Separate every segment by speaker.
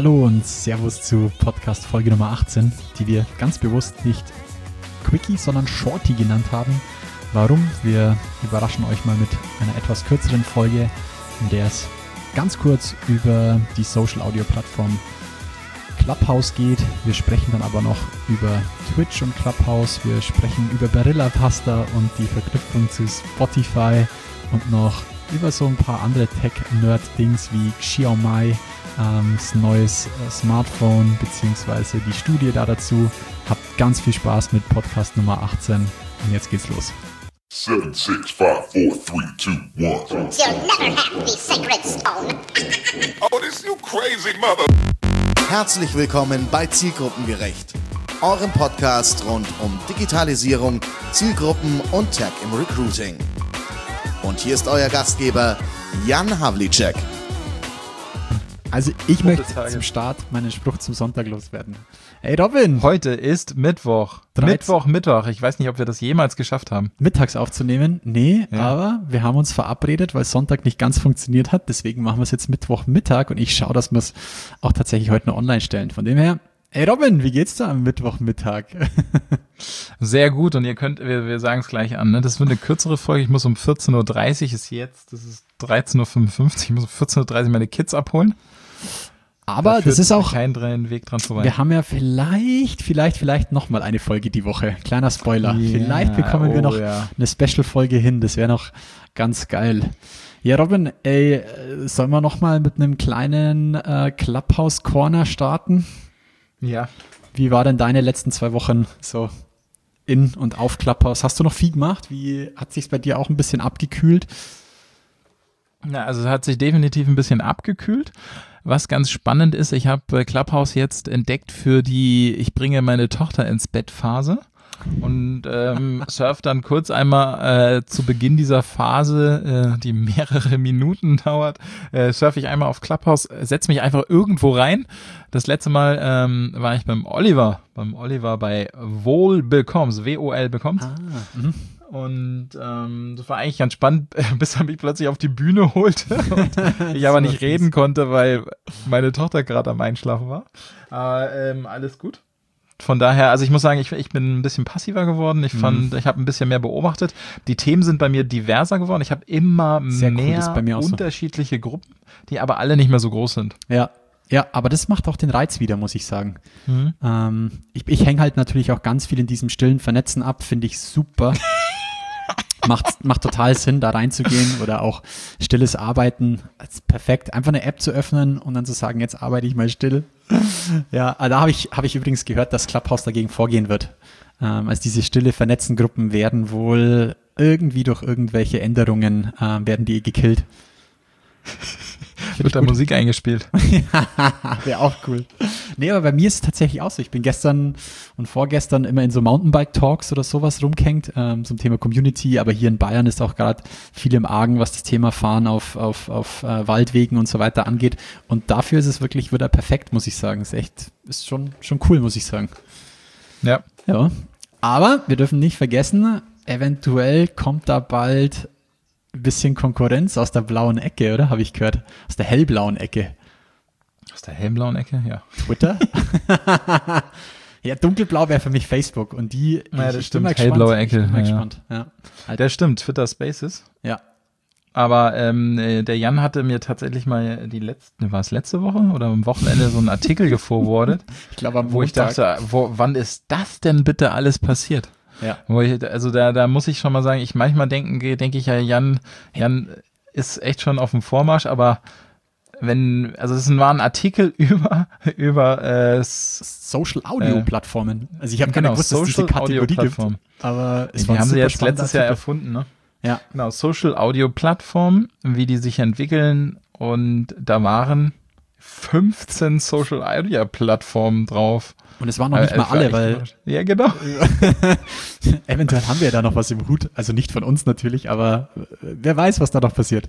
Speaker 1: Hallo und Servus zu Podcast Folge Nummer 18, die wir ganz bewusst nicht Quickie, sondern Shorty genannt haben. Warum? Wir überraschen euch mal mit einer etwas kürzeren Folge, in der es ganz kurz über die Social Audio Plattform Clubhouse geht. Wir sprechen dann aber noch über Twitch und Clubhouse. Wir sprechen über Barilla Pasta und die Verknüpfung zu Spotify und noch über so ein paar andere Tech-Nerd-Dings wie Xiaomi, das neues Smartphone bzw. die Studie da dazu. Habt ganz viel Spaß mit Podcast Nummer 18 und jetzt geht's los.
Speaker 2: 7, 6, 5, 4, 3, 2, 1.
Speaker 3: You'll never have the sacred stone.
Speaker 2: Oh, this you crazy mother.
Speaker 4: Herzlich willkommen bei Zielgruppengerecht, eurem Podcast rund um Digitalisierung, Zielgruppen und Tech im Recruiting. Und hier ist euer Gastgeber Jan Havlicek.
Speaker 1: Also ich möchte zum Start meinen Spruch zum Sonntag loswerden. Hey Robin!
Speaker 5: Heute ist Mittwoch.
Speaker 1: 13.
Speaker 5: Mittwoch. Ich weiß nicht, ob wir das jemals geschafft haben.
Speaker 1: Mittags aufzunehmen? Nee,
Speaker 5: Ja.
Speaker 1: aber wir haben uns verabredet, weil Sonntag nicht ganz funktioniert hat. Deswegen machen wir es jetzt Mittwochmittag und ich schaue, dass wir es auch tatsächlich heute noch online stellen. Von dem her, hey Robin, wie geht's da am Mittwochmittag?
Speaker 5: Sehr gut und wir sagen es gleich an, ne? Das wird eine kürzere Folge. Ich muss um 14.30 Uhr, das ist 13.55 Uhr, ich muss um 14.30 Uhr meine Kids abholen.
Speaker 1: Aber
Speaker 5: Da
Speaker 1: das
Speaker 5: führt
Speaker 1: ist auch,
Speaker 5: kein Weg dran vorbei.
Speaker 1: wir haben ja vielleicht nochmal eine Folge die Woche. Kleiner Spoiler.
Speaker 5: Ja,
Speaker 1: Vielleicht bekommen wir noch
Speaker 5: ja.
Speaker 1: eine Special-Folge hin. Das wäre noch ganz geil. Ja, Robin, ey, sollen wir nochmal mit einem kleinen Clubhouse-Corner starten?
Speaker 5: Ja.
Speaker 1: Wie war denn deine letzten 2 Wochen so in und auf Clubhouse? Hast du noch viel gemacht? Wie hat sich's bei dir auch ein bisschen abgekühlt?
Speaker 5: Ja, also es hat sich definitiv ein bisschen abgekühlt. Was ganz spannend ist, ich habe Clubhouse jetzt entdeckt für die Ich bringe meine Tochter ins Bett Phase und surf dann kurz einmal zu Beginn dieser Phase, die mehrere Minuten dauert, surfe ich einmal auf Clubhouse, setze mich einfach irgendwo rein. Das letzte Mal war ich beim Oliver bei Wohl Bekommst, W-O-L Bekommst. Und das war eigentlich ganz spannend, bis er mich plötzlich auf die Bühne holte und ich aber nicht reden konnte, weil meine Tochter gerade am Einschlafen war. Aber alles gut. Von daher, also ich muss sagen, ich bin ein bisschen passiver geworden. Ich habe ein bisschen mehr beobachtet. Die Themen sind bei mir diverser geworden. Ich habe immer
Speaker 1: Sehr cool,
Speaker 5: mehr
Speaker 1: das ist bei mir auch so.
Speaker 5: unterschiedliche Gruppen, die aber alle nicht mehr so groß sind.
Speaker 1: Ja, aber das macht auch den Reiz wieder, muss ich sagen. Ich hänge halt natürlich auch ganz viel in diesem stillen Vernetzen ab, finde ich super. Macht total Sinn, da reinzugehen oder auch stilles Arbeiten. Das ist perfekt. Einfach eine App zu öffnen und dann zu sagen, jetzt arbeite ich mal still. Ja, da habe ich übrigens gehört, dass Clubhouse dagegen vorgehen wird. Also diese stille vernetzten Gruppen werden wohl irgendwie durch irgendwelche Änderungen werden die gekillt.
Speaker 5: Wird da Musik eingespielt.
Speaker 1: Wäre auch cool. Nee, aber bei mir ist es tatsächlich auch so. Ich bin gestern und vorgestern immer in so Mountainbike-Talks oder sowas rumgehängt zum Thema Community. Aber hier in Bayern ist auch gerade viel im Argen, was das Thema Fahren auf Waldwegen und so weiter angeht. Und dafür ist es wirklich wieder perfekt, muss ich sagen. Ist schon cool, muss ich sagen.
Speaker 5: Ja.
Speaker 1: Ja. Aber wir dürfen nicht vergessen, eventuell kommt da bald ein bisschen Konkurrenz aus der blauen Ecke, oder? Habe ich gehört. Aus der hellblauen Ecke.
Speaker 5: Aus der hellblauen Ecke, ja.
Speaker 1: Twitter? Ja, dunkelblau wäre für mich Facebook. Und die,
Speaker 5: Ja, das
Speaker 1: ich
Speaker 5: stimmt.
Speaker 1: bin mal
Speaker 5: Hellblaue
Speaker 1: gespannt.
Speaker 5: Ecke,
Speaker 1: Ich bin mal
Speaker 5: ja.
Speaker 1: gespannt. Ja. Halt,
Speaker 5: Der stimmt, Twitter Spaces.
Speaker 1: ja.
Speaker 5: Aber der Jan hatte mir tatsächlich mal war es letzte Woche oder am Wochenende so einen Artikel geforwardet,
Speaker 1: Ich glaube am
Speaker 5: wo ich
Speaker 1: Montag.
Speaker 5: dachte, wann ist das denn bitte alles passiert?
Speaker 1: Ja.
Speaker 5: Also da muss ich schon mal sagen, manchmal denke ich ja, Jan ist echt schon auf dem Vormarsch, aber es war ein Artikel über
Speaker 1: Social Audio Plattformen. Also ich habe gar
Speaker 5: genau,
Speaker 1: nicht gewusst, dass es diese
Speaker 5: Social
Speaker 1: Kategorie
Speaker 5: Audio
Speaker 1: gibt.
Speaker 5: Plattform.
Speaker 1: Aber es
Speaker 5: Die
Speaker 1: war ein
Speaker 5: haben sie
Speaker 1: super
Speaker 5: jetzt
Speaker 1: spannender
Speaker 5: letztes Jahr
Speaker 1: Artikel.
Speaker 5: erfunden, ne?
Speaker 1: Ja.
Speaker 5: Genau, Social Audio Plattform, wie die sich entwickeln, und da waren 15 Social Audio Plattformen drauf.
Speaker 1: Und es waren noch nicht mal
Speaker 5: Ich war
Speaker 1: alle,
Speaker 5: echt
Speaker 1: weil
Speaker 5: überrascht. Ja, genau.
Speaker 1: eventuell haben wir ja da noch was im Hut. Also nicht von uns natürlich, aber wer weiß, was da noch passiert.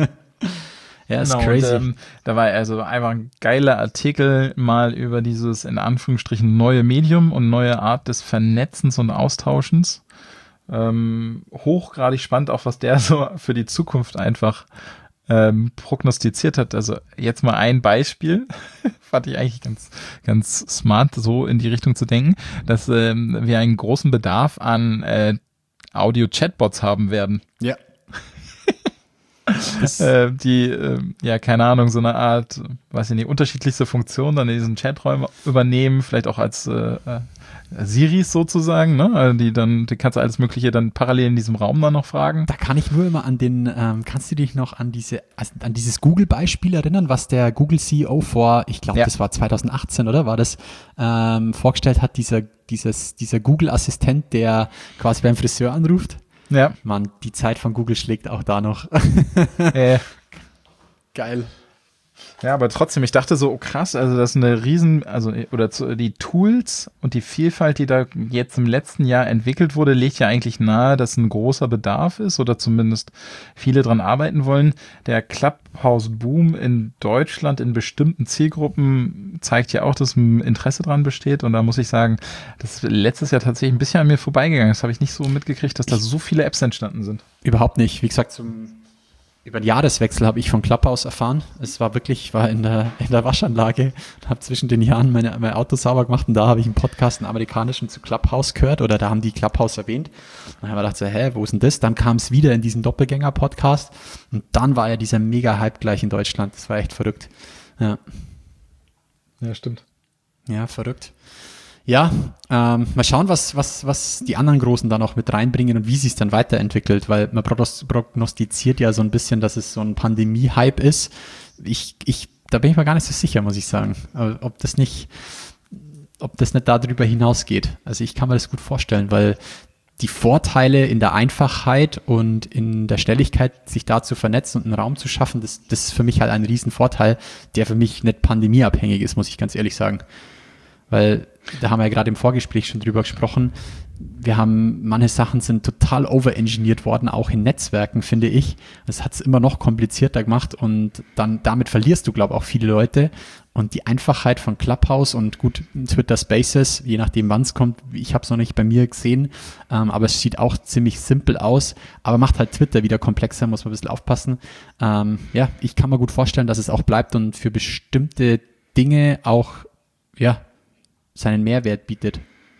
Speaker 1: Ja, ist
Speaker 5: Genau,
Speaker 1: crazy.
Speaker 5: und, da war also einfach ein geiler Artikel mal über dieses in Anführungsstrichen neue Medium und neue Art des Vernetzens und Austauschens. Hochgradig spannend, auch was der so für die Zukunft einfach prognostiziert hat. Also jetzt mal ein Beispiel, fand ich eigentlich ganz, ganz smart, so in die Richtung zu denken, dass wir einen großen Bedarf an Audio-Chatbots haben werden.
Speaker 1: Ja.
Speaker 5: Die, keine Ahnung, so eine Art, weiß ich nicht, unterschiedlichste Funktionen dann in diesen Chaträumen übernehmen, vielleicht auch als Siris sozusagen, ne? Die kannst du alles Mögliche dann parallel in diesem Raum dann noch fragen.
Speaker 1: Da kann ich nur immer an kannst du dich noch an dieses Google-Beispiel erinnern, was der Google-CEO vor, ich glaube, das war 2018, oder? War das, vorgestellt hat, dieser Google-Assistent, der quasi beim Friseur anruft?
Speaker 5: Ja.
Speaker 1: Mann, die Zeit von Google schlägt auch da noch. Geil.
Speaker 5: Ja, aber trotzdem, ich dachte so, oh krass, also das ist eine die Tools und die Vielfalt, die da jetzt im letzten Jahr entwickelt wurde, legt ja eigentlich nahe, dass ein großer Bedarf ist oder zumindest viele dran arbeiten wollen. Der Clubhouse-Boom in Deutschland in bestimmten Zielgruppen zeigt ja auch, dass ein Interesse dran besteht, und da muss ich sagen, das ist letztes Jahr tatsächlich ein bisschen an mir vorbeigegangen. Das habe ich nicht so mitgekriegt, dass da so viele Apps entstanden sind.
Speaker 1: Überhaupt nicht. Wie gesagt, über den Jahreswechsel habe ich von Clubhouse erfahren. Ich war in der Waschanlage und habe zwischen den Jahren mein Auto sauber gemacht, und da habe ich einen Podcast, einen amerikanischen, zu Clubhouse gehört, oder da haben die Clubhouse erwähnt. Dann habe ich gedacht, wo ist denn das? Dann kam es wieder in diesen Doppelgänger-Podcast, und dann war ja dieser Mega-Hype gleich in Deutschland. Das war echt verrückt. Ja,
Speaker 5: Stimmt.
Speaker 1: Ja, verrückt. Ja, mal schauen, was die anderen Großen da noch mit reinbringen und wie sie es dann weiterentwickelt, weil man prognostiziert ja so ein bisschen, dass es so ein Pandemie-Hype ist. Da bin ich mir gar nicht so sicher, muss ich sagen, ob das nicht darüber hinausgeht. Also ich kann mir das gut vorstellen, weil die Vorteile in der Einfachheit und in der Schnelligkeit, sich da zu vernetzen und einen Raum zu schaffen, das ist für mich halt ein Riesenvorteil, der für mich nicht pandemieabhängig ist, muss ich ganz ehrlich sagen. Weil da haben wir ja gerade im Vorgespräch schon drüber gesprochen. Manche Sachen sind total overengineert worden, auch in Netzwerken, finde ich. Das hat es immer noch komplizierter gemacht, und dann damit verlierst du, glaube ich, auch viele Leute. Und die Einfachheit von Clubhouse und gut, Twitter Spaces, je nachdem wann es kommt, ich habe es noch nicht bei mir gesehen, aber es sieht auch ziemlich simpel aus, aber macht halt Twitter wieder komplexer, muss man ein bisschen aufpassen. Ich kann mir gut vorstellen, dass es auch bleibt und für bestimmte Dinge auch, seinen Mehrwert bietet.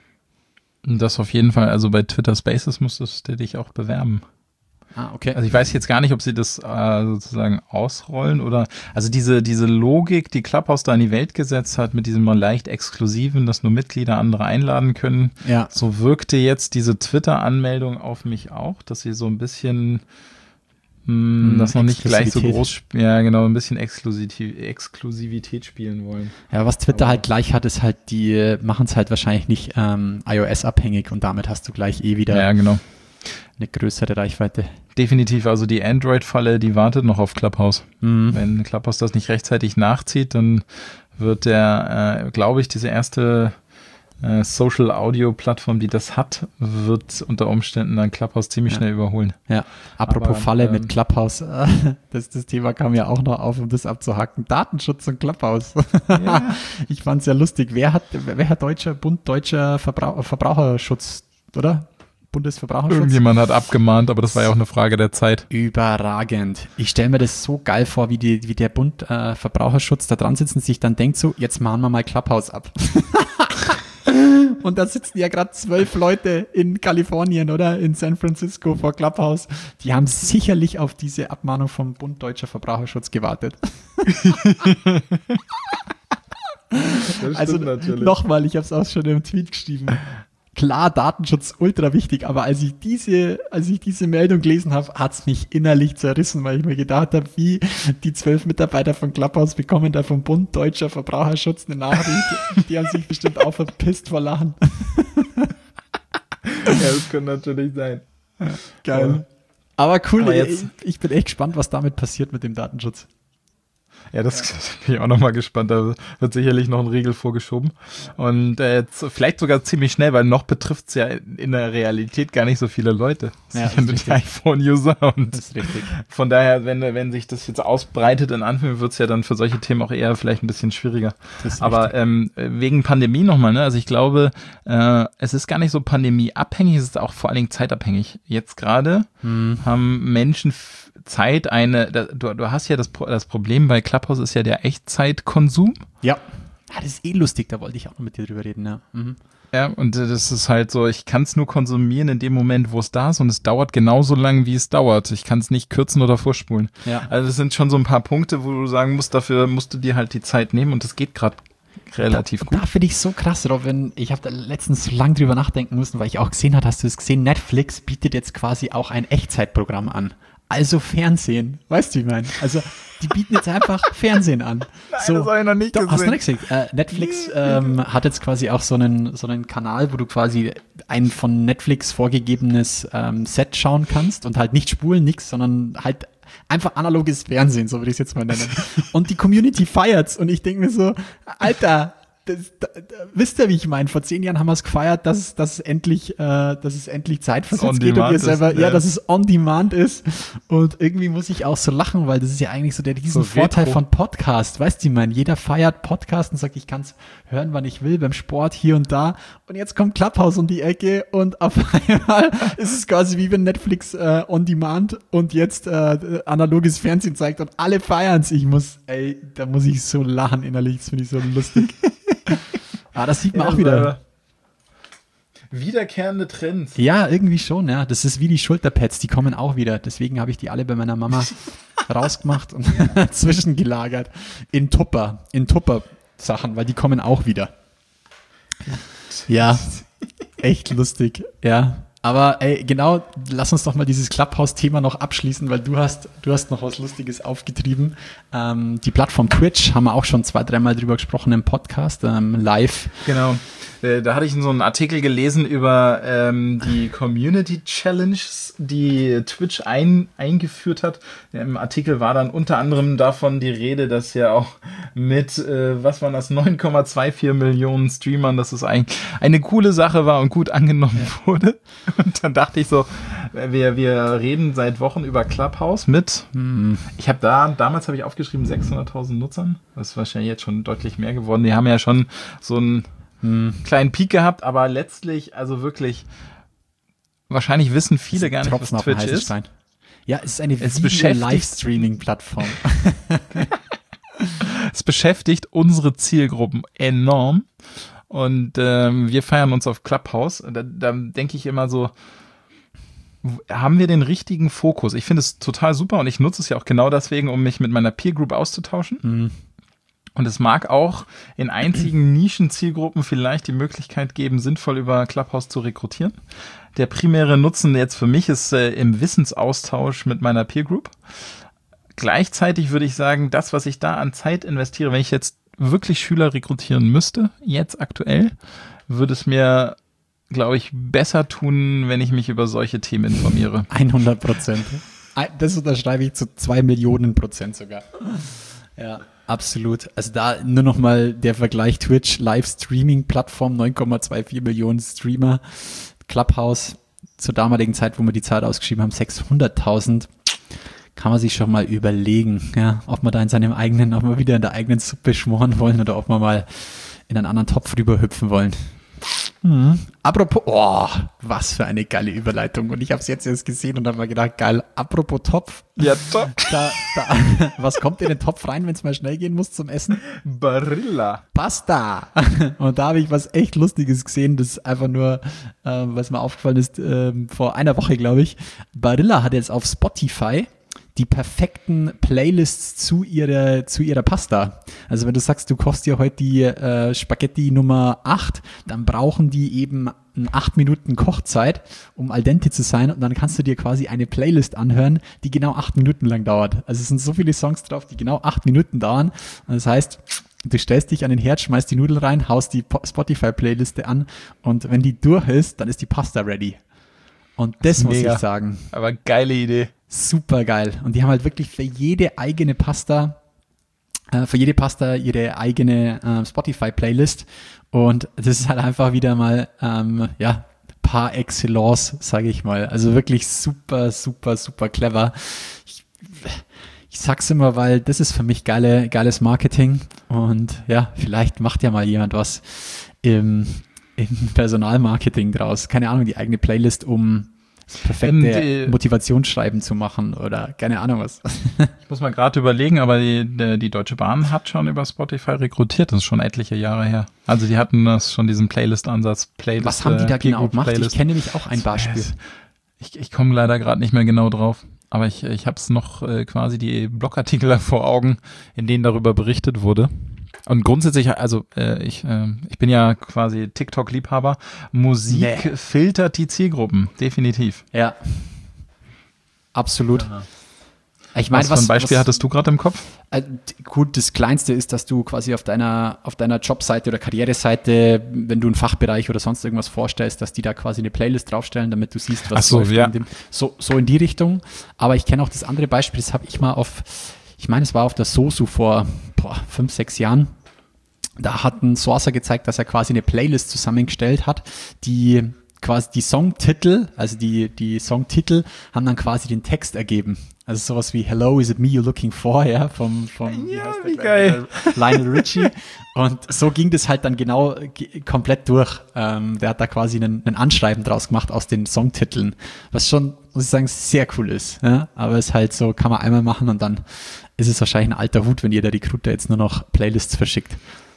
Speaker 5: Das auf jeden Fall. Also bei Twitter Spaces musstest du dich auch bewerben.
Speaker 1: Ah, okay.
Speaker 5: Also ich weiß jetzt gar nicht, ob sie das sozusagen ausrollen oder, also diese Logik, die Clubhouse da in die Welt gesetzt hat, mit diesem leicht Exklusiven, dass nur Mitglieder andere einladen können.
Speaker 1: Ja.
Speaker 5: So wirkte jetzt diese Twitter-Anmeldung auf mich auch, dass sie so ein bisschen das noch nicht gleich so groß, ein bisschen Exklusivität spielen wollen.
Speaker 1: Ja, was Twitter halt gleich hat, ist halt, die machen es halt wahrscheinlich nicht iOS-abhängig, und damit hast du gleich wieder eine größere Reichweite.
Speaker 5: Definitiv, also die Android-Falle, die wartet noch auf Clubhouse. Wenn Clubhouse das nicht rechtzeitig nachzieht, dann wird glaube ich, diese erste Social-Audio-Plattform, die das hat, wird unter Umständen dann Clubhouse ziemlich schnell überholen.
Speaker 1: Ja, apropos Falle mit Clubhouse, das Thema kam ja auch noch auf, um das abzuhacken. Datenschutz und Clubhouse. Ja. Ich fand es ja lustig. Wer hat Bund Deutscher Verbraucherschutz, oder? Bundesverbraucherschutz?
Speaker 5: Irgendjemand hat abgemahnt, aber das war ja auch eine Frage der Zeit.
Speaker 1: Überragend. Ich stelle mir das so geil vor, wie der Bund Verbraucherschutz da dran sitzt und sich dann denkt so, jetzt machen wir mal Clubhouse ab. Und da sitzen ja gerade 12 Leute in Kalifornien oder in San Francisco vor Clubhouse. Die haben sicherlich auf diese Abmahnung vom Bund Deutscher Verbraucherschutz gewartet. Also nochmal, ich habe es auch schon im Tweet geschrieben. Klar, Datenschutz ultra wichtig, aber als ich diese Meldung gelesen habe, hat es mich innerlich zerrissen, weil ich mir gedacht habe, wie die 12 Mitarbeiter von Clubhouse bekommen da vom Bund Deutscher Verbraucherschutz eine Nachricht. Die haben sich bestimmt auch verpisst vor Lachen.
Speaker 5: Ja, das könnte natürlich sein.
Speaker 1: Geil. Aber cool, aber ich bin echt gespannt, was damit passiert mit dem Datenschutz.
Speaker 5: Ja, das bin ich auch nochmal gespannt. Da wird sicherlich noch ein Riegel vorgeschoben. Und vielleicht sogar ziemlich schnell, weil noch betrifft es ja in der Realität gar nicht so viele Leute.
Speaker 1: Ja,
Speaker 5: das sind die iPhone-User. Und
Speaker 1: das ist richtig.
Speaker 5: Von daher, wenn sich das jetzt ausbreitet in Anführungszeichen, wird es ja dann für solche Themen auch eher vielleicht ein bisschen schwieriger. Aber wegen Pandemie nochmal, ne? Also ich glaube, es ist gar nicht so pandemieabhängig, es ist auch vor allen Dingen zeitabhängig. Jetzt gerade haben Menschen Zeit du hast ja das Problem bei Clubhouse ist ja der Echtzeitkonsum.
Speaker 1: Ja. Das ist lustig, da wollte ich auch noch mit dir drüber reden, ja. Mhm.
Speaker 5: Ja, und das ist halt so, ich kann es nur konsumieren in dem Moment, wo es da ist und es dauert genauso lang, wie es dauert. Ich kann es nicht kürzen oder vorspulen.
Speaker 1: Ja.
Speaker 5: Also das sind schon so ein paar Punkte, wo du sagen musst, dafür musst du dir halt die Zeit nehmen und das geht gerade relativ gut.
Speaker 1: Da finde ich so krass, Robin. Ich habe da letztens so lange drüber nachdenken müssen, weil ich auch gesehen habe, hast du es gesehen, Netflix bietet jetzt quasi auch ein Echtzeitprogramm an. Also Fernsehen, weißt du, wie ich meine? Also die bieten jetzt einfach Fernsehen an.
Speaker 5: Nein, das habe ich noch nicht gesehen.
Speaker 1: Hast du nicht gesehen? Netflix hat jetzt quasi auch so einen Kanal, wo du quasi ein von Netflix vorgegebenes Set schauen kannst und halt nicht spulen, nix, sondern halt einfach analoges Fernsehen, so würde ich es jetzt mal nennen. Und die Community feiert's und ich denke mir so, Alter, wisst ihr, wie ich meine? Vor 10 Jahren haben wir es gefeiert, dass es endlich zeitversetzt geht und ihr selber, dass es on demand ist. Und irgendwie muss ich auch so lachen, weil das ist ja eigentlich so der Riesenvorteil von Podcast. Weißt du, ich meine, jeder feiert Podcast und sagt, ich kann es hören, wann ich will, beim Sport, hier und da. Und jetzt kommt Clubhouse um die Ecke und auf einmal ist es quasi wie wenn Netflix on demand und jetzt analoges Fernsehen zeigt und alle feiern es. Da muss ich so lachen innerlich, das finde ich so lustig. Das sieht man auch wieder.
Speaker 5: Wiederkehrende Trends.
Speaker 1: Ja, irgendwie schon, ja. Das ist wie die Schulterpads, die kommen auch wieder. Deswegen habe ich die alle bei meiner Mama rausgemacht und zwischengelagert. In Tupper-Sachen, weil die kommen auch wieder. Ja, echt lustig, ja. Aber genau, lass uns doch mal dieses Clubhouse-Thema noch abschließen, weil du hast noch was Lustiges aufgetrieben. Die Plattform Twitch haben wir auch schon 2-3 Mal drüber gesprochen im Podcast, live.
Speaker 5: Genau. Da hatte ich so einen Artikel gelesen über die Community Challenges, die Twitch eingeführt hat. Im Artikel war dann unter anderem davon die Rede, dass ja auch mit, 9,24 Millionen Streamern, dass es eigentlich eine coole Sache war und gut angenommen wurde. Und dann dachte ich so, wir reden seit Wochen über Clubhouse mit, ich habe damals habe ich aufgeschrieben 600.000 Nutzern. Das ist wahrscheinlich jetzt schon deutlich mehr geworden. Die haben ja schon so einen kleinen Peak gehabt, aber letztlich, also wirklich, wahrscheinlich wissen viele gar nicht, was Twitch ist.
Speaker 1: Ja, es ist eine Video-Livestreaming-Plattform.
Speaker 5: Es beschäftigt unsere Zielgruppen enorm und wir feiern uns auf Clubhouse. Da denke ich immer so, haben wir den richtigen Fokus? Ich finde es total super und ich nutze es ja auch genau deswegen, um mich mit meiner Peer Group auszutauschen. Und es mag auch in einzigen Nischen-Zielgruppen vielleicht die Möglichkeit geben, sinnvoll über Clubhouse zu rekrutieren. Der primäre Nutzen jetzt für mich ist im Wissensaustausch mit meiner Peer Group. Gleichzeitig würde ich sagen, das, was ich da an Zeit investiere, wenn ich jetzt wirklich Schüler rekrutieren müsste, jetzt aktuell, würde es mir, glaube ich, besser tun, wenn ich mich über solche Themen informiere.
Speaker 1: 100%. Das unterschreibe ich zu 2 Millionen % sogar. Ja, absolut. Also da nur noch mal der Vergleich Twitch, Live-Streaming-Plattform, 9,24 Millionen Streamer, Clubhouse, zur damaligen Zeit, wo wir die Zahl ausgeschrieben haben, 600.000. Kann man sich schon mal überlegen, ja, ob wir da ob wir wieder in der eigenen Suppe schmoren wollen oder ob wir mal in einen anderen Topf rüberhüpfen wollen. Apropos, was für eine geile Überleitung. Und ich habe es jetzt erst gesehen und habe mir gedacht, geil, apropos Topf.
Speaker 5: Ja, top.
Speaker 1: Was kommt in den Topf rein, wenn es mal schnell gehen muss zum Essen?
Speaker 5: Barilla.
Speaker 1: Pasta. Und da habe ich was echt Lustiges gesehen, das ist einfach nur, was mir aufgefallen ist, vor einer Woche, glaube ich. Barilla hat jetzt auf Spotify die perfekten Playlists zu ihrer Pasta. Also wenn du sagst, du kochst dir heute die Spaghetti Nummer 8, dann brauchen die eben 8 Minuten Kochzeit, um al dente zu sein, und dann kannst du dir quasi eine Playlist anhören, die genau 8 Minuten lang dauert. Also es sind so viele Songs drauf, die genau 8 Minuten dauern. Und das heißt, du stellst dich an den Herd, schmeißt die Nudeln rein, haust die Spotify-Playliste an und wenn die durch ist, dann ist die Pasta ready. Und das muss ich sagen.
Speaker 5: Aber geile Idee.
Speaker 1: Super geil. Und die haben halt wirklich für jede Pasta ihre eigene Spotify-Playlist. Und das ist halt einfach wieder mal, par excellence, sage ich mal. Also wirklich super, super, super clever. Ich sag's immer, weil das ist für mich geiles Marketing. Und ja, vielleicht macht ja mal jemand was im Personalmarketing draus. Keine Ahnung, die eigene Playlist um perfekte Motivationsschreiben zu machen oder keine Ahnung was.
Speaker 5: Ich muss mal gerade überlegen, aber die Deutsche Bahn hat schon über Spotify rekrutiert, das ist schon etliche Jahre her. Also die hatten das schon, diesen Playlist-Ansatz.
Speaker 1: Was haben die da genau gemacht? Ich kenne nämlich auch ein Beispiel.
Speaker 5: Ich komme leider gerade nicht mehr genau drauf, aber ich habe es noch quasi die Blogartikel vor Augen, in denen darüber berichtet wurde. Und grundsätzlich, also ich bin ja quasi TikTok-Liebhaber. Musik filtert die Zielgruppen, definitiv.
Speaker 1: Ja, absolut.
Speaker 5: Ja.
Speaker 1: Ich meine,
Speaker 5: was für ein Beispiel hattest du gerade im Kopf?
Speaker 1: Gut, das Kleinste ist, dass du quasi auf deiner Jobseite oder Karriereseite, wenn du einen Fachbereich oder sonst irgendwas vorstellst, dass die da quasi eine Playlist draufstellen, damit du siehst, was läuft.
Speaker 5: Ja.
Speaker 1: So in die Richtung. Aber ich kenne auch das andere Beispiel, das habe ich mal ich meine, es war auf der SOSU vor 5, 6 Jahren. Da hat ein Sourcer gezeigt, dass er quasi eine Playlist zusammengestellt hat, die quasi die Songtitel, also die Songtitel haben dann quasi den Text ergeben. Also sowas wie Hello, is it me you're looking for, ja, vom
Speaker 5: wie geil.
Speaker 1: Lionel Richie. Und so ging das halt dann genau komplett durch. Der hat da quasi einen Anschreiben draus gemacht aus den Songtiteln, was schon, muss ich sagen, sehr cool ist. Ja? Aber es ist halt so, kann man einmal machen und dann ist es wahrscheinlich ein alter Hut, wenn jeder Recruiter jetzt nur noch Playlists verschickt.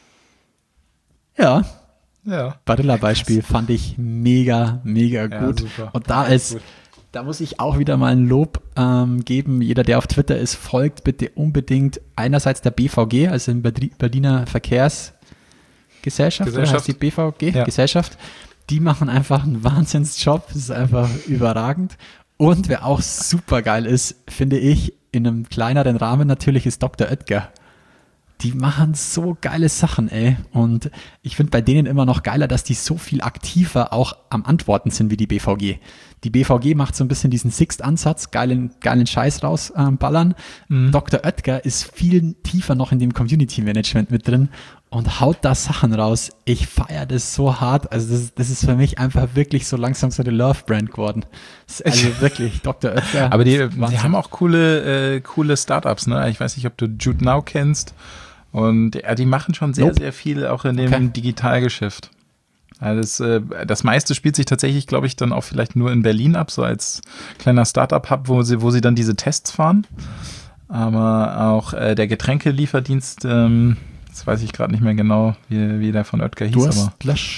Speaker 1: Ja. Barilla-Beispiel fand ich mega, mega gut.
Speaker 5: Super.
Speaker 1: Und da muss ich auch wieder mal ein Lob geben. Jeder, der auf Twitter ist, folgt bitte unbedingt einerseits der BVG, also in Berliner Verkehrsgesellschaft, oder heißt die BVG? Ja. Gesellschaft. Die machen einfach einen Wahnsinnsjob. Das ist einfach überragend. Und wer auch super geil ist, finde ich, in einem kleineren Rahmen natürlich, ist Dr. Oetker. Die machen so geile Sachen, ey. Und ich finde bei denen immer noch geiler, dass die so viel aktiver auch am Antworten sind wie die BVG. Die BVG macht so ein bisschen diesen Sixt-Ansatz, geilen Scheiß rausballern. Dr. Oetker ist viel tiefer noch in dem Community-Management mit drin und haut da Sachen raus. Ich feiere das so hart. Also das ist für mich einfach wirklich so langsam so eine Love-Brand geworden. Also wirklich, Dr. Oetker.
Speaker 5: Aber die haben auch coole Startups, ne? Ich weiß nicht, ob du Jude Now kennst. Und die machen schon sehr, sehr viel auch in dem Digitalgeschäft. Also das meiste spielt sich tatsächlich, glaube ich, dann auch vielleicht nur in Berlin ab, so als kleiner Startup-Hub, wo sie dann diese Tests fahren. Aber auch der Getränkelieferdienst, das weiß ich gerade nicht mehr genau, wie der von Oetker hieß.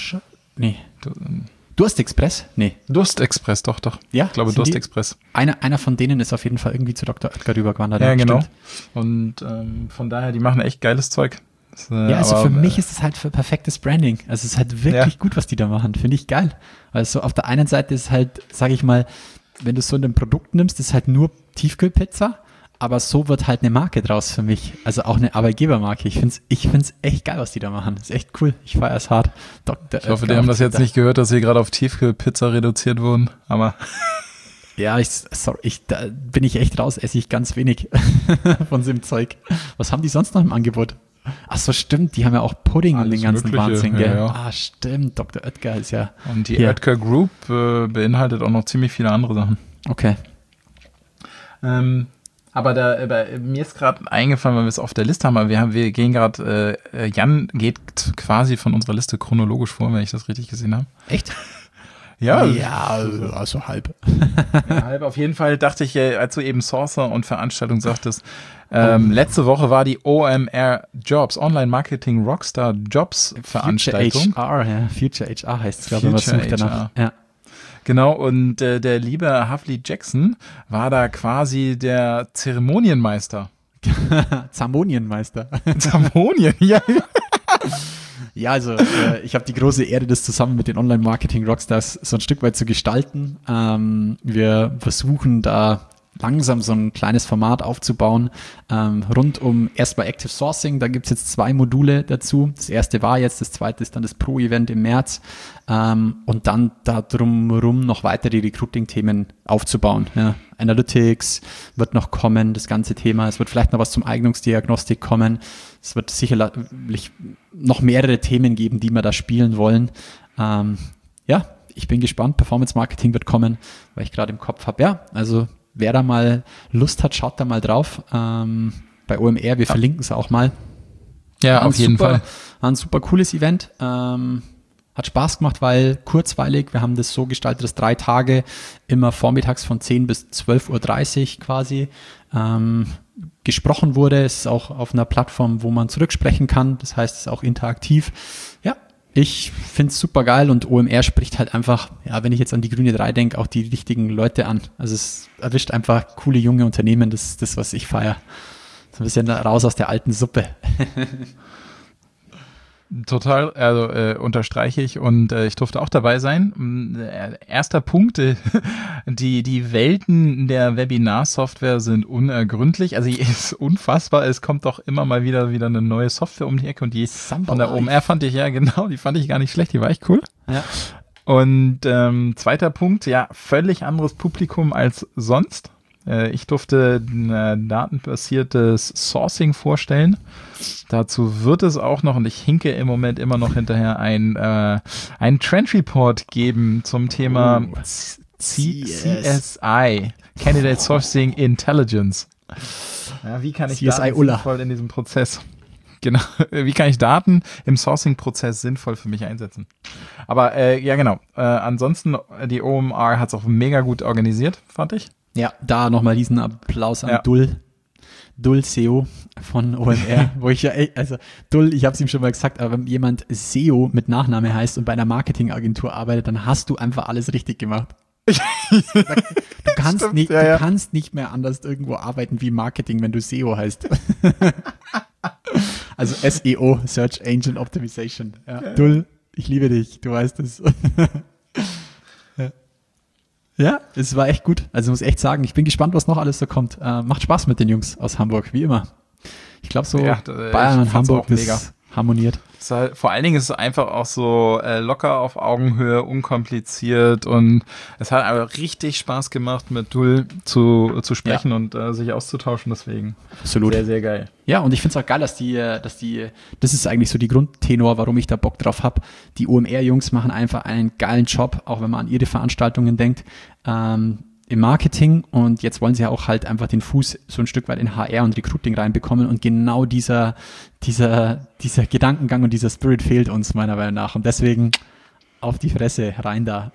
Speaker 1: Durstexpress? Nee.
Speaker 5: Durstexpress, doch.
Speaker 1: Ja,
Speaker 5: ich glaube Durstexpress.
Speaker 1: Einer von denen ist auf jeden Fall irgendwie zu Dr. Oetker rübergewandert.
Speaker 5: Ja, genau. Und von daher, die machen echt geiles Zeug.
Speaker 1: Also für mich ist es halt für perfektes Branding. Also es ist halt wirklich gut, was die da machen. Finde ich geil. Also auf der einen Seite ist halt, sage ich mal, wenn du so ein Produkt nimmst, ist halt nur Tiefkühlpizza, aber so wird halt eine Marke draus für mich. Also auch eine Arbeitgebermarke. Ich find's echt geil, was die da machen. Das ist echt cool. Ich feiere es hart.
Speaker 5: Ich hoffe, die haben das jetzt nicht gehört, dass sie gerade auf Tiefkühlpizza reduziert wurden, aber...
Speaker 1: Ja, da bin ich echt raus, esse ich ganz wenig von so einem Zeug. Was haben die sonst noch im Angebot? Ach so, stimmt, die haben ja auch Pudding und den ganzen Wahnsinn, gell?
Speaker 5: Ja.
Speaker 1: Ah, stimmt, Dr. Oetker ist ja...
Speaker 5: Und die Oetker Group beinhaltet auch noch ziemlich viele andere Sachen.
Speaker 1: Okay.
Speaker 5: Aber mir ist gerade eingefallen, weil wir es auf der Liste haben, aber wir gehen gerade, Jan geht quasi von unserer Liste chronologisch vor, wenn ich das richtig gesehen habe.
Speaker 1: Echt?
Speaker 5: Ja,
Speaker 1: also halb.
Speaker 5: Ja, halb. Auf jeden Fall dachte ich, als du eben Sourcer und Veranstaltung sagtest, letzte Woche war die OMR Jobs, Online Marketing Rockstar Jobs Veranstaltung.
Speaker 1: Future HR heißt es, glaube ich, was sucht danach. Ja.
Speaker 5: Genau, und der liebe Havli Jackson war da quasi der Zeremonienmeister.
Speaker 1: Zeremonienmeister.
Speaker 5: Zeremonien, ja.
Speaker 1: Ja, also ich habe die große Ehre, das zusammen mit den Online-Marketing-Rockstars so ein Stück weit zu gestalten. Wir versuchen da langsam so ein kleines Format aufzubauen, rund um erstmal Active Sourcing. Da gibt es jetzt 2 Module dazu. Das erste war jetzt, das zweite ist dann das Pro-Event im März. Und dann da drumherum noch weitere Recruiting-Themen aufzubauen. Ja. Analytics wird noch kommen, das ganze Thema. Es wird vielleicht noch was zum Eignungsdiagnostik kommen. Es wird sicherlich noch mehrere Themen geben, die wir da spielen wollen. Ja, ich bin gespannt. Performance Marketing wird kommen, weil ich gerade im Kopf habe. Ja, also wer da mal Lust hat, schaut da mal drauf. Bei OMR, wir verlinken es auch mal.
Speaker 5: Ja, auf jeden Fall.
Speaker 1: War ein super cooles Event. Hat Hat Spaß gemacht, weil kurzweilig, wir haben das so gestaltet, dass 3 Tage immer vormittags von 10 bis 12:30 Uhr quasi gesprochen wurde. Es ist auch auf einer Plattform, wo man zurücksprechen kann. Das heißt, es ist auch interaktiv. Ja, ich finde es super geil und OMR spricht halt einfach, ja, wenn ich jetzt an die Grüne 3 denke, auch die richtigen Leute an. Also es erwischt einfach coole junge Unternehmen, das ist das, was ich feiere. So ein bisschen raus aus der alten Suppe.
Speaker 5: Total, also unterstreiche ich und ich durfte auch dabei sein. Erster Punkt, die Welten der Webinar-Software sind unergründlich, also es ist unfassbar, es kommt doch immer mal wieder eine neue Software um die Ecke und die von der OMR fand ich, ja genau, die fand ich gar nicht schlecht, die war echt cool. Ja. Und zweiter Punkt, ja, völlig anderes Publikum als sonst. Ich durfte ein datenbasiertes Sourcing vorstellen. Dazu wird es auch noch, und ich hinke im Moment immer noch hinterher, einen Trend Report geben zum Thema CSI, Candidate Sourcing Intelligence. Ja, wie kann ich Daten sinnvoll in diesem Prozess, genau, wie kann ich Daten im Sourcing-Prozess sinnvoll für mich einsetzen? Aber ja, genau. Ansonsten, die OMR hat es auch mega gut organisiert, fand ich.
Speaker 1: Ja, da nochmal riesen Applaus an Dull SEO von OMR, wo ich ja, also Dull, ich habe es ihm schon mal gesagt, aber wenn jemand SEO mit Nachname heißt und bei einer Marketingagentur arbeitet, dann hast du einfach alles richtig gemacht. Du kannst Stimmt, kannst nicht mehr anders irgendwo arbeiten wie Marketing, wenn du SEO heißt. Also SEO, Search Engine Optimization. Ja. Dull, ich liebe dich, du weißt es. Ja, es war echt gut. Also muss echt sagen, ich bin gespannt, was noch alles so kommt. Macht Spaß mit den Jungs aus Hamburg, wie immer. Ich glaube so Bayern und Hamburg, das harmoniert.
Speaker 5: Vor allen Dingen ist es einfach auch so locker auf Augenhöhe, unkompliziert und es hat aber richtig Spaß gemacht, mit Dull zu sprechen und sich auszutauschen, deswegen.
Speaker 1: Absolut.
Speaker 5: Sehr, sehr geil.
Speaker 1: Ja, und ich finde es auch geil, dass das ist eigentlich so die Grundtenor, warum ich da Bock drauf habe. Die OMR-Jungs machen einfach einen geilen Job, auch wenn man an ihre Veranstaltungen denkt, im Marketing, und jetzt wollen sie ja auch halt einfach den Fuß so ein Stück weit in HR und Recruiting reinbekommen, und genau dieser Gedankengang und dieser Spirit fehlt uns meiner Meinung nach, und deswegen auf die Fresse, rein da.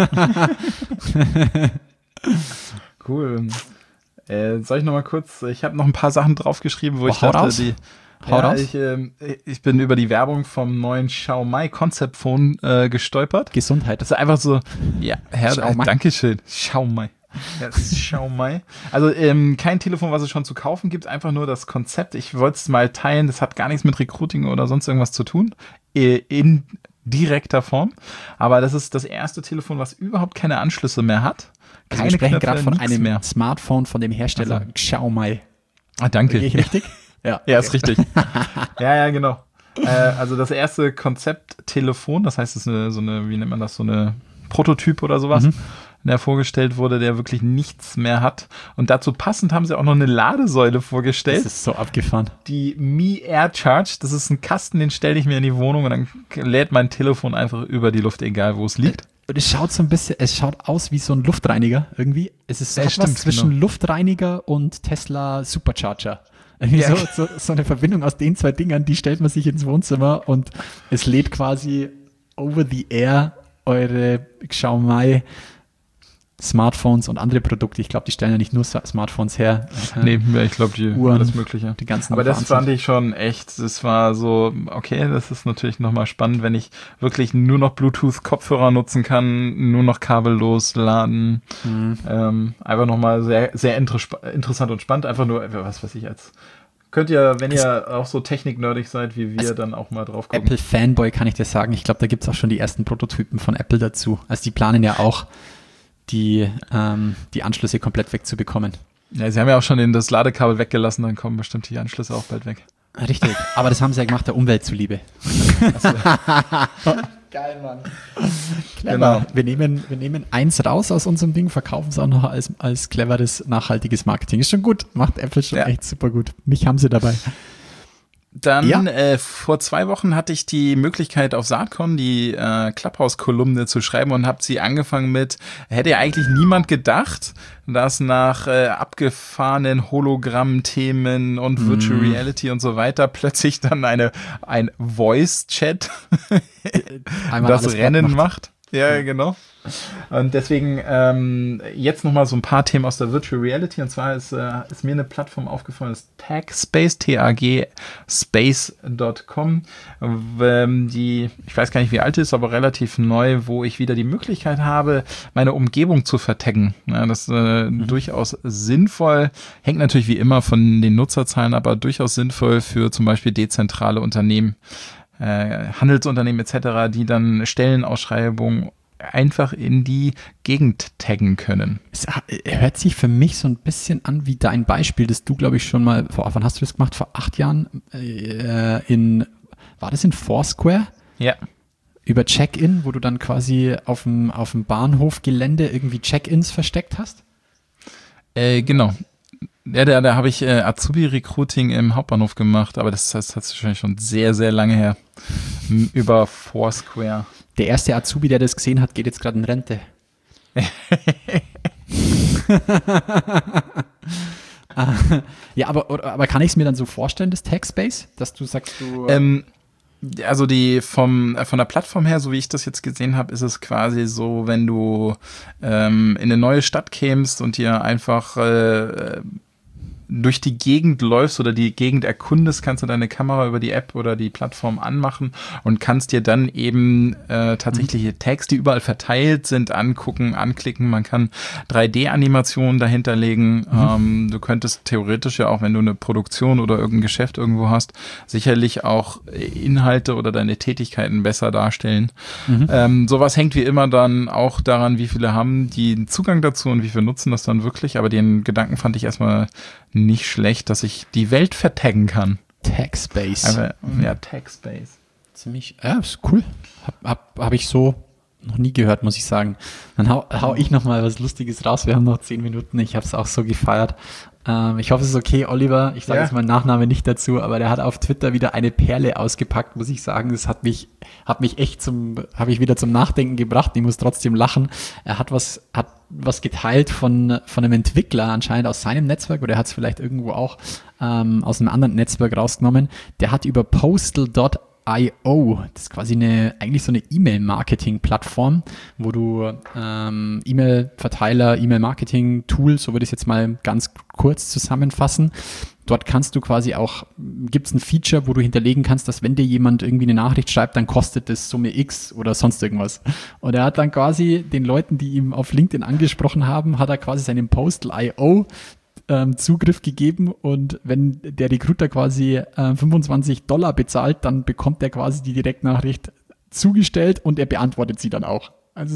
Speaker 5: Cool. Soll ich nochmal kurz, ich habe noch ein paar Sachen draufgeschrieben, wo ich dachte, ich bin über die Werbung vom neuen Xiaomi Concept Phone gestolpert.
Speaker 1: Gesundheit.
Speaker 5: Das ist einfach so, ja, Dankeschön, Xiaomi. Ja, es ist Xiaomi. Also kein Telefon, was es schon zu kaufen gibt, einfach nur das Konzept. Ich wollte es mal teilen, das hat gar nichts mit Recruiting oder sonst irgendwas zu tun, in direkter Form. Aber das ist das erste Telefon, was überhaupt keine Anschlüsse mehr hat.
Speaker 1: Also wir sprechen gerade von einem Smartphone von dem Hersteller Xiaomi.
Speaker 5: Ah, danke.
Speaker 1: Bin ich richtig?
Speaker 5: Ja, ist richtig. Ja, genau. Also das erste Konzepttelefon, das heißt, es ist so eine Prototyp oder sowas, der vorgestellt wurde, der wirklich nichts mehr hat. Und dazu passend haben sie auch noch eine Ladesäule vorgestellt.
Speaker 1: Das ist so abgefahren.
Speaker 5: Die Mi Air Charge, das ist ein Kasten, den stelle ich mir in die Wohnung und dann lädt mein Telefon einfach über die Luft, egal wo es liegt.
Speaker 1: Und es schaut aus wie so ein Luftreiniger irgendwie. Es ist was zwischen Luftreiniger und Tesla Supercharger. So eine Verbindung aus den zwei Dingern, die stellt man sich ins Wohnzimmer und es lädt quasi over the air eure Xiaomi Smartphones und andere Produkte. Ich glaube, die stellen ja nicht nur Smartphones her.
Speaker 5: Nee, ich glaube, die Uhren, alles Mögliche.
Speaker 1: Die ganzen
Speaker 5: Aber das fand ich schon echt, das war so, okay, das ist natürlich nochmal spannend, wenn ich wirklich nur noch Bluetooth-Kopfhörer nutzen kann, nur noch kabellos laden. Einfach nochmal sehr, sehr interessant und spannend. Einfach nur, was weiß ich, könnt ihr, wenn ihr auch so techniknerdig seid wie wir, dann auch mal drauf gucken.
Speaker 1: Apple-Fanboy kann ich dir sagen. Ich glaube, da gibt es auch schon die ersten Prototypen von Apple dazu. Also die planen ja auch, die Anschlüsse komplett wegzubekommen.
Speaker 5: Ja, sie haben ja auch schon das Ladekabel weggelassen, dann kommen bestimmt die Anschlüsse auch bald weg.
Speaker 1: Richtig, aber das haben sie ja gemacht, der Umwelt zuliebe. Geil, Mann. Clever. Genau. Wir nehmen eins raus aus unserem Ding, verkaufen es auch noch als cleveres, nachhaltiges Marketing. Ist schon gut, macht Apple schon echt super gut. Mich haben sie dabei.
Speaker 5: Dann vor 2 Wochen hatte ich die Möglichkeit auf Saatcon die Clubhouse-Kolumne zu schreiben und habe sie angefangen mit, hätte ja eigentlich niemand gedacht, dass nach abgefahrenen Hologramm-Themen und Virtual Reality und so weiter plötzlich dann ein Voice-Chat das Rennen macht. Ja, genau. Und deswegen jetzt nochmal so ein paar Themen aus der Virtual Reality. Und zwar ist mir eine Plattform aufgefallen, das TagSpace, tagspace.com. Ich weiß gar nicht, wie alt die ist, aber relativ neu, wo ich wieder die Möglichkeit habe, meine Umgebung zu vertaggen. Ja, das ist durchaus sinnvoll. Hängt natürlich wie immer von den Nutzerzahlen, aber durchaus sinnvoll für zum Beispiel dezentrale Unternehmen, Handelsunternehmen etc., die dann Stellenausschreibungen einfach in die Gegend taggen können.
Speaker 1: Es hört sich für mich so ein bisschen an wie dein Beispiel, das du, glaube ich, schon mal, wann hast du das gemacht? Vor 8 Jahren war das in Foursquare?
Speaker 5: Ja.
Speaker 1: Über Check-in, wo du dann quasi auf dem Bahnhofgelände irgendwie Check-ins versteckt hast?
Speaker 5: Genau. Ja, da habe ich Azubi-Recruiting im Hauptbahnhof gemacht, aber das ist wahrscheinlich schon sehr, sehr lange her. Über Foursquare.
Speaker 1: Der erste Azubi, der das gesehen hat, geht jetzt gerade in Rente. Ja, aber kann ich es mir dann so vorstellen, das TagSpace, dass du sagst,
Speaker 5: also von der Plattform her, so wie ich das jetzt gesehen habe, ist es quasi so, wenn du in eine neue Stadt kämst und dir einfach durch die Gegend läufst oder die Gegend erkundest, kannst du deine Kamera über die App oder die Plattform anmachen und kannst dir dann eben tatsächliche Tags, die überall verteilt sind, angucken, anklicken. Man kann 3D-Animationen dahinter legen. Du könntest theoretisch ja auch, wenn du eine Produktion oder irgendein Geschäft irgendwo hast, sicherlich auch Inhalte oder deine Tätigkeiten besser darstellen. Sowas hängt wie immer dann auch daran, wie viele haben die Zugang dazu und wie viele nutzen das dann wirklich. Aber den Gedanken fand ich erstmal nicht schlecht, dass ich die Welt vertaggen kann.
Speaker 1: TagSpace.
Speaker 5: Ja, TagSpace.
Speaker 1: Ziemlich, ja, ist cool. Hab ich so noch nie gehört, muss ich sagen. Dann hau ich noch mal was Lustiges raus. Wir haben noch 10 Minuten. Ich habe es auch so gefeiert. Ich hoffe, es ist okay, Oliver. Ich sage jetzt meinen Nachnamen nicht dazu, aber der hat auf Twitter wieder eine Perle ausgepackt, muss ich sagen. Das hat mich echt habe ich wieder zum Nachdenken gebracht. Ich muss trotzdem lachen. Er hat was geteilt von einem Entwickler anscheinend aus seinem Netzwerk, oder er hat es vielleicht irgendwo auch aus einem anderen Netzwerk rausgenommen. Der hat über Postal.io, das ist quasi eigentlich so eine E-Mail-Marketing-Plattform, wo du E-Mail-Verteiler, E-Mail-Marketing-Tool, so würde ich es jetzt mal ganz kurz zusammenfassen. Dort kannst du quasi auch, gibt es ein Feature, wo du hinterlegen kannst, dass wenn dir jemand irgendwie eine Nachricht schreibt, dann kostet das Summe X oder sonst irgendwas. Und er hat dann quasi den Leuten, die ihm auf LinkedIn angesprochen haben, hat er quasi seinem Postal.io Zugriff gegeben, und wenn der Recruiter quasi $25 bezahlt, dann bekommt er quasi die Direktnachricht zugestellt und er beantwortet sie dann auch. Also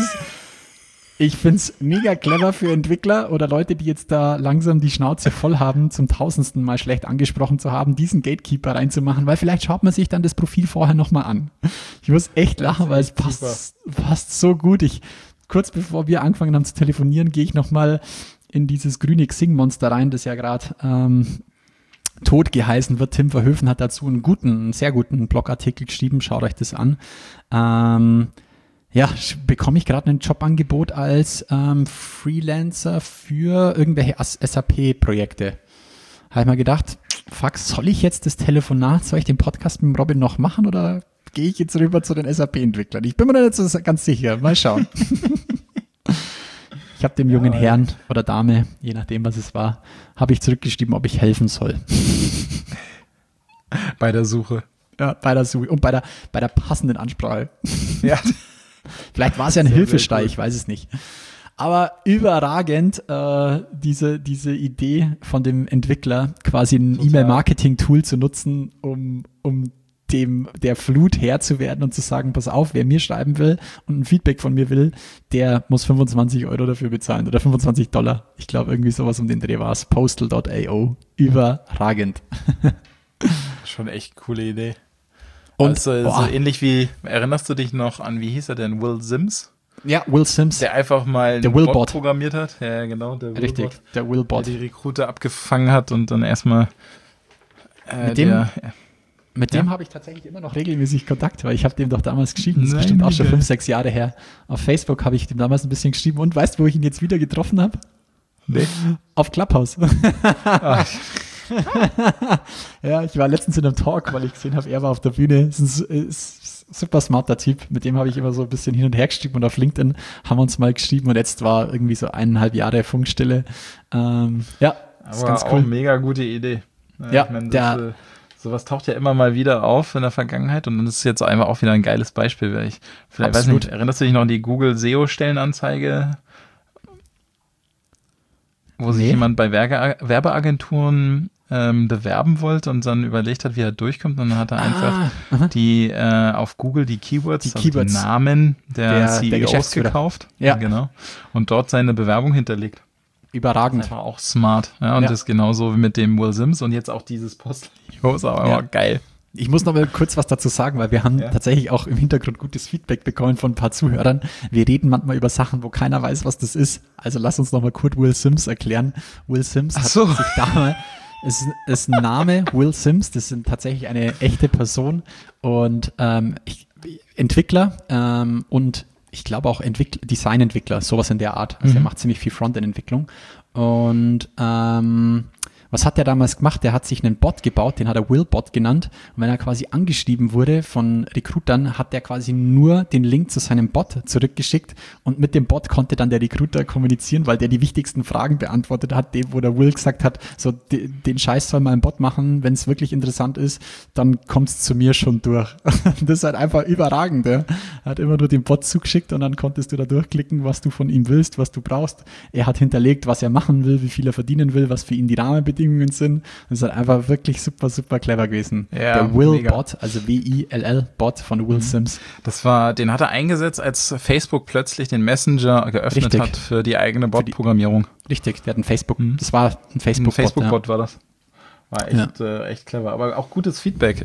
Speaker 1: ich finde es mega clever für Entwickler oder Leute, die jetzt da langsam die Schnauze voll haben, zum 1000. Mal schlecht angesprochen zu haben, diesen Gatekeeper reinzumachen, weil vielleicht schaut man sich dann das Profil vorher nochmal an. Ich muss echt lachen, weil es passt so gut. Kurz bevor wir angefangen haben zu telefonieren, gehe ich nochmal in dieses grüne Xing-Monster rein, das ja gerade tot geheißen wird. Tim Verhoeven hat dazu einen sehr guten Blogartikel geschrieben. Schaut euch das an. Bekomme ich gerade ein Jobangebot als Freelancer für irgendwelche SAP-Projekte. Habe ich mal gedacht, fuck, soll ich jetzt den Podcast mit dem Robin noch machen, oder gehe ich jetzt rüber zu den SAP-Entwicklern? Ich bin mir da nicht so ganz sicher. Mal schauen. Ich habe dem jungen Herrn oder Dame, je nachdem, was es war, habe ich zurückgeschrieben, ob ich helfen soll.
Speaker 5: Bei der Suche.
Speaker 1: Ja, bei der Suche und bei der passenden Ansprache.
Speaker 5: Ja.
Speaker 1: Vielleicht war es ja ein Hilfeschrei, ich weiß es nicht. Aber überragend, diese Idee von dem Entwickler, quasi ein E-Mail-Marketing-Tool zu nutzen, um der Flut Herr zu werden und zu sagen, pass auf, wer mir schreiben will und ein Feedback von mir will, der muss €25 dafür bezahlen oder $25. Ich glaube, irgendwie sowas um den Dreh war es. Postal.io. Überragend.
Speaker 5: Schon echt coole Idee.
Speaker 1: Und
Speaker 5: also, so ähnlich wie, erinnerst du dich noch an, wie hieß er denn, Will Sims?
Speaker 1: Ja, Will Sims.
Speaker 5: Der einfach mal einen Bot programmiert hat. Ja, genau, der Willbot.
Speaker 1: Richtig, der Willbot.
Speaker 5: Der die Recruiter abgefangen hat und dann erstmal
Speaker 1: Mit dem habe ich tatsächlich immer noch regelmäßig Kontakt, weil ich habe dem doch damals geschrieben, das ist
Speaker 5: Nein,
Speaker 1: bestimmt auch schon
Speaker 5: wie geil.
Speaker 1: 5-6 Jahre her. Auf Facebook habe ich dem damals ein bisschen geschrieben und weißt du, wo ich ihn jetzt wieder getroffen habe?
Speaker 5: Nee.
Speaker 1: Auf Clubhouse.
Speaker 5: Ach,
Speaker 1: Ja, ich war letztens in einem Talk, weil ich gesehen habe, er war auf der Bühne. Ist ein super smarter Typ. Mit dem habe ich immer so ein bisschen hin und her geschrieben und auf LinkedIn haben wir uns mal geschrieben und jetzt war irgendwie so 1,5 Jahre Funkstille. Ja, ist
Speaker 5: aber
Speaker 1: ganz
Speaker 5: auch
Speaker 1: cool.
Speaker 5: mega gute Idee.
Speaker 1: Ja,
Speaker 5: ich meine,
Speaker 1: der-
Speaker 5: sowas taucht ja immer mal wieder auf in der Vergangenheit und dann ist es jetzt einmal auch wieder ein geiles Beispiel, weil ich vielleicht weiß
Speaker 1: Absolut.
Speaker 5: nicht, erinnerst du dich noch an die Google SEO-Stellenanzeige, wo sich
Speaker 1: Nee.
Speaker 5: jemand bei Werbeagenturen bewerben wollte und dann überlegt hat, wie er durchkommt und dann hat er einfach die auf Google die Keywords,
Speaker 1: Die
Speaker 5: also
Speaker 1: Keywords.
Speaker 5: die Namen der CEOs
Speaker 1: Geschäftsführer.
Speaker 5: gekauft,
Speaker 1: Ja.
Speaker 5: genau, und dort seine Bewerbung hinterlegt.
Speaker 1: Überragend.
Speaker 5: Einfach auch smart. Ja, und
Speaker 1: Ja.
Speaker 5: das ist genauso wie mit dem Will Sims und jetzt auch dieses Postillio ist aber
Speaker 1: Ja.
Speaker 5: immer geil.
Speaker 1: Ich muss noch mal kurz was dazu sagen, weil wir haben tatsächlich auch im Hintergrund gutes Feedback bekommen von ein paar Zuhörern. Wir reden manchmal über Sachen, wo keiner weiß, was das ist. Also lass uns noch mal kurz Will Sims erklären. Will Sims hat
Speaker 5: so.
Speaker 1: sich damals, ist ein Name, Will Sims, das sind tatsächlich eine echte Person und Entwickler und ich glaube auch Designentwickler, sowas in der Art. Also er macht ziemlich viel Frontend-Entwicklung und was hat der damals gemacht? Der hat sich einen Bot gebaut, den hat er Willbot genannt. Und wenn er quasi angeschrieben wurde von Recruitern, hat der quasi nur den Link zu seinem Bot zurückgeschickt und mit dem Bot konnte dann der Recruiter kommunizieren, weil der die wichtigsten Fragen beantwortet hat, wo der Will gesagt hat, so den Scheiß soll mal ein Bot machen, wenn es wirklich interessant ist, dann kommt es zu mir schon durch. Das ist halt einfach überragend. Ja. Er hat immer nur den Bot zugeschickt und dann konntest du da durchklicken, was du von ihm willst, was du brauchst. Er hat hinterlegt, was er machen will, wie viel er verdienen will, was für ihn die Rahmenbedingungen sind. Das ist halt einfach wirklich super, super clever gewesen.
Speaker 5: Ja,
Speaker 1: der Will-Bot,
Speaker 5: mega.
Speaker 1: also W-I-L-L-Bot von Will Sims.
Speaker 5: Den hat er eingesetzt, als Facebook plötzlich den Messenger geöffnet
Speaker 1: Richtig.
Speaker 5: hat für die eigene Bot-Programmierung.
Speaker 1: Richtig, der hat ein Facebook, das war ein
Speaker 5: Ein
Speaker 1: Facebook-Bot.
Speaker 5: Facebook-Bot war das. War echt clever, aber auch gutes Feedback.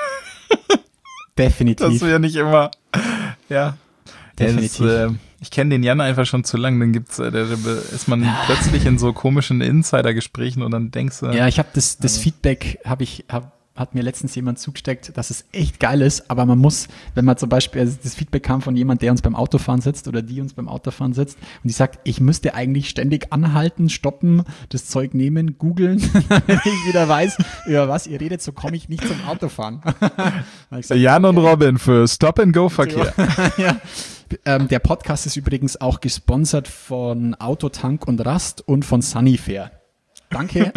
Speaker 1: Definitiv.
Speaker 5: Das du ja nicht immer. Ja.
Speaker 1: Definitiv.
Speaker 5: Ich kenne den Jan einfach schon zu lang, dann ist man plötzlich in so komischen Insider-Gesprächen und dann denkst du.
Speaker 1: Ja, ich habe das Feedback hat mir letztens jemand zugesteckt, dass es echt geil ist, aber man muss, wenn man zum Beispiel, also das Feedback kam von jemand, der uns beim Autofahren sitzt oder die uns beim Autofahren sitzt und die sagt, ich müsste eigentlich ständig anhalten, stoppen, das Zeug nehmen, googeln, wenn ich wieder weiß, über was ihr redet, so komme ich nicht zum Autofahren.
Speaker 5: Jan und Robin für Stop-and-Go-Verkehr.
Speaker 1: Ja. Der Podcast ist übrigens auch gesponsert von Autotank und Rast und von Sunnyfair. Danke.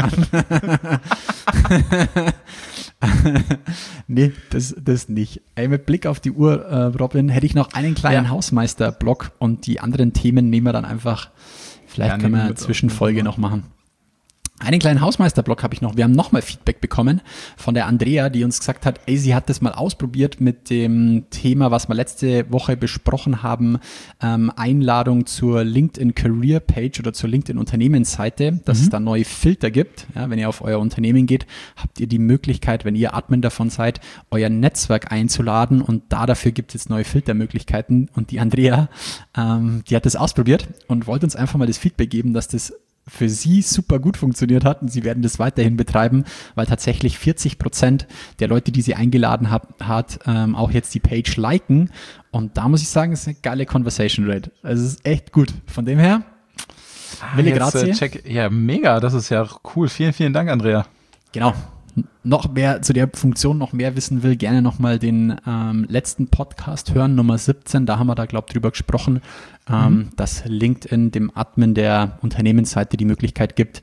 Speaker 1: Nee, das nicht. Ey, mit Blick auf die Uhr, Robin, hätte ich noch einen kleinen Hausmeister-Block und die anderen Themen nehmen wir dann einfach, vielleicht können wir eine Zwischenfolge noch machen. Einen kleinen Hausmeisterblock habe ich noch. Wir haben nochmal Feedback bekommen von der Andrea, die uns gesagt hat, ey, sie hat das mal ausprobiert mit dem Thema, was wir letzte Woche besprochen haben, Einladung zur LinkedIn Career Page oder zur LinkedIn Unternehmensseite, dass es da neue Filter gibt. Ja, wenn ihr auf euer Unternehmen geht, habt ihr die Möglichkeit, wenn ihr Admin davon seid, euer Netzwerk einzuladen und dafür gibt es jetzt neue Filtermöglichkeiten. Und die Andrea, die hat das ausprobiert und wollte uns einfach mal das Feedback geben, dass das für sie super gut funktioniert hat und sie werden das weiterhin betreiben, weil tatsächlich 40% der Leute, die sie eingeladen hat, auch jetzt die Page liken und da muss ich sagen, es ist eine geile Conversation Rate. Also es ist echt gut. Von dem her, Mille Grazie.
Speaker 5: Ja, mega, das ist ja cool. Vielen, vielen Dank, Andrea.
Speaker 1: Genau. Noch mehr zu der Funktion, noch mehr wissen will, gerne nochmal den letzten Podcast hören, Nummer 17, da haben wir drüber gesprochen, dass LinkedIn dem Admin der Unternehmensseite die Möglichkeit gibt,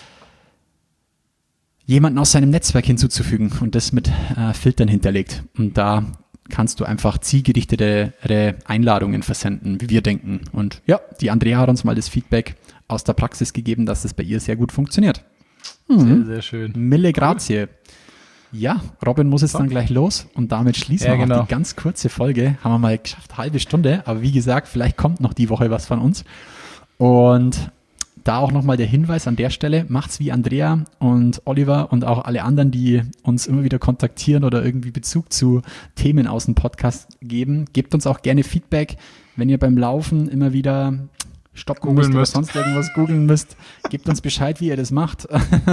Speaker 1: jemanden aus seinem Netzwerk hinzuzufügen und das mit Filtern hinterlegt. Und da kannst du einfach zielgerichtetere Einladungen versenden, wie wir denken. Und ja, die Andrea hat uns mal das Feedback aus der Praxis gegeben, dass das bei ihr sehr gut funktioniert.
Speaker 5: Sehr, sehr schön.
Speaker 1: Mille Grazie. Ja, Robin muss jetzt dann gleich los und damit schließen wir auch die ganz kurze Folge. Haben wir mal geschafft, halbe Stunde, aber wie gesagt, vielleicht kommt noch die Woche was von uns. Und da auch nochmal der Hinweis an der Stelle, macht's wie Andrea und Oliver und auch alle anderen, die uns immer wieder kontaktieren oder irgendwie Bezug zu Themen aus dem Podcast geben. Gebt uns auch gerne Feedback, wenn ihr beim Laufen immer wieder stoppen
Speaker 5: Googeln
Speaker 1: müsst oder
Speaker 5: müsst.
Speaker 1: sonst irgendwas googeln müsst, gebt uns Bescheid, wie ihr das macht.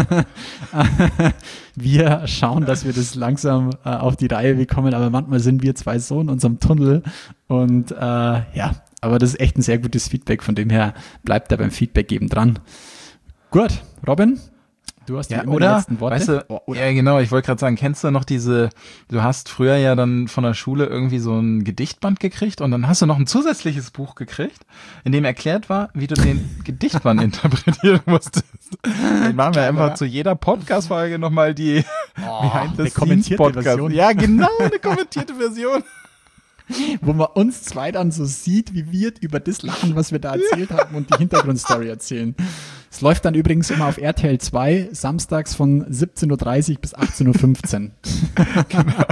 Speaker 1: Wir schauen, dass wir das langsam auf die Reihe bekommen, aber manchmal sind wir zwei so in unserem Tunnel und ja, aber das ist echt ein sehr gutes Feedback, von dem her bleibt da beim Feedback geben dran. Gut, Robin, du hast wie immer die letzten Worte.
Speaker 5: Weißt du, ja genau, ich wollte gerade sagen, kennst du noch du hast früher ja dann von der Schule irgendwie so ein Gedichtband gekriegt und dann hast du noch ein zusätzliches Buch gekriegt, in dem erklärt war, wie du den Gedichtband interpretieren musstest. Den machen wir einfach zu jeder Podcast-Folge nochmal die Behind the
Speaker 1: eine
Speaker 5: Scenes
Speaker 1: kommentierte
Speaker 5: Podcast.
Speaker 1: Version.
Speaker 5: Ja, genau, eine kommentierte Version.
Speaker 1: Wo man uns zwei dann so sieht, wie wir über das lachen, was wir da erzählt haben und die Hintergrundstory erzählen. Es läuft dann übrigens immer auf RTL 2, samstags von 17.30 Uhr bis 18.15 Uhr.
Speaker 5: Genau.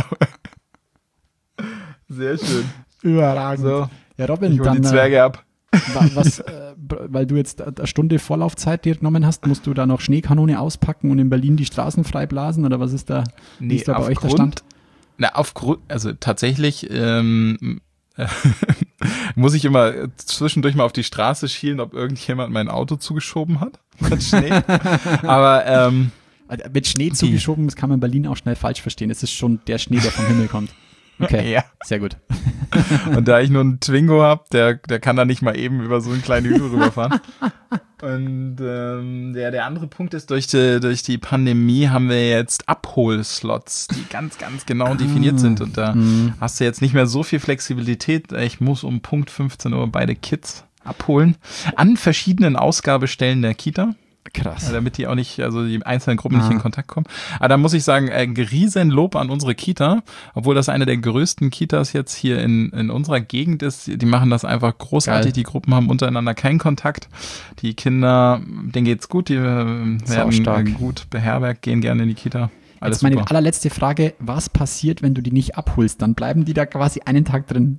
Speaker 5: Sehr schön.
Speaker 1: Überragend.
Speaker 5: So,
Speaker 1: Ja, Robin,
Speaker 5: ich hol
Speaker 1: dann
Speaker 5: die Zwerge ab.
Speaker 1: weil du jetzt eine Stunde Vorlaufzeit dir genommen hast, musst du da noch Schneekanone auspacken und in Berlin die Straßen frei blasen oder was ist da, wie ist da bei euch der Stand?
Speaker 5: Also tatsächlich muss ich immer zwischendurch mal auf die Straße schielen, ob irgendjemand mein Auto zugeschoben hat mit Schnee. Aber
Speaker 1: mit Schnee zugeschoben, das kann man in Berlin auch schnell falsch verstehen. Es ist schon der Schnee, der vom Himmel kommt. Okay,
Speaker 5: ja.
Speaker 1: Sehr gut.
Speaker 5: Und da ich nur einen Twingo habe, der kann da nicht mal eben über so einen kleinen Hügel rüberfahren. Und der andere Punkt ist, durch die Pandemie haben wir jetzt Abholslots, die ganz, ganz genau definiert sind. Und da hast du jetzt nicht mehr so viel Flexibilität. Ich muss um Punkt 15 Uhr beide Kids abholen. An verschiedenen Ausgabestellen der Kita.
Speaker 1: Krass.
Speaker 5: Damit die auch nicht, also die einzelnen Gruppen nicht in Kontakt kommen. Aber da muss ich sagen, Riesenlob an unsere Kita, obwohl das eine der größten Kitas jetzt hier in unserer Gegend ist. Die machen das einfach großartig.
Speaker 1: Geil.
Speaker 5: Die Gruppen haben untereinander keinen Kontakt. Die Kinder, denen geht's gut, die werden gut beherbergt, gehen gerne in die Kita. Alles
Speaker 1: Jetzt meine
Speaker 5: super.
Speaker 1: allerletzte Frage, was passiert, wenn du die nicht abholst? Dann bleiben die da quasi einen Tag drin.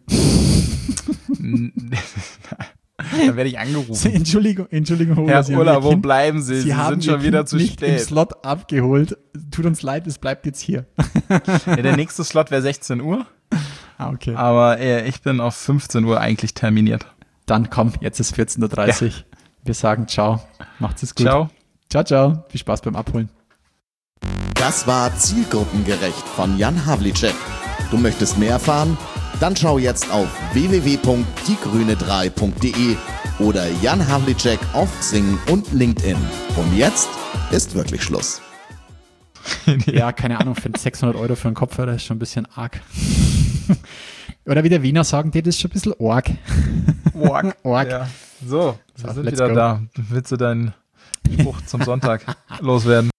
Speaker 5: Dann werde ich angerufen.
Speaker 1: Entschuldigung,
Speaker 5: Herr
Speaker 1: Sie haben
Speaker 5: Ulla,
Speaker 1: Ihr
Speaker 5: wo
Speaker 1: Kind-
Speaker 5: bleiben Sie? Sie
Speaker 1: haben
Speaker 5: sind
Speaker 1: Ihr
Speaker 5: schon wieder
Speaker 1: Kind
Speaker 5: zu
Speaker 1: nicht im
Speaker 5: spät.
Speaker 1: Slot abgeholt. Tut uns leid, es bleibt jetzt hier.
Speaker 5: Ja, der nächste Slot wäre 16 Uhr,
Speaker 1: Okay.
Speaker 5: aber ich bin auf 15 Uhr eigentlich terminiert.
Speaker 1: Dann komm, jetzt ist 14.30 Uhr. Wir sagen ciao. Macht's es gut.
Speaker 5: Ciao.
Speaker 1: Ciao, ciao. Viel Spaß beim Abholen.
Speaker 4: Das war Zielgruppengerecht von Jan Havlicek. Du möchtest mehr erfahren? Dann schau jetzt auf www.diegrüne3.de oder Jan Havlicek auf Xing und LinkedIn. Und jetzt ist wirklich Schluss.
Speaker 1: Ja, keine Ahnung, für 600 € für einen Kopfhörer ist schon ein bisschen arg. Oder wie der Wiener sagen, das ist schon ein bisschen arg. Org.
Speaker 5: Ja. So, wir sind
Speaker 1: let's
Speaker 5: wieder
Speaker 1: go.
Speaker 5: da. Willst du deinen Spruch zum Sonntag loswerden?